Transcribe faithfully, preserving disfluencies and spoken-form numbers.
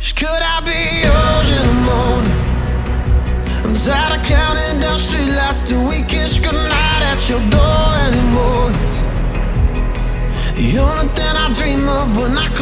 Could I be yours in the morning? I'm tired of counting down streetlights till we kiss goodnight at your door anymore. It's the only thing I dream of when I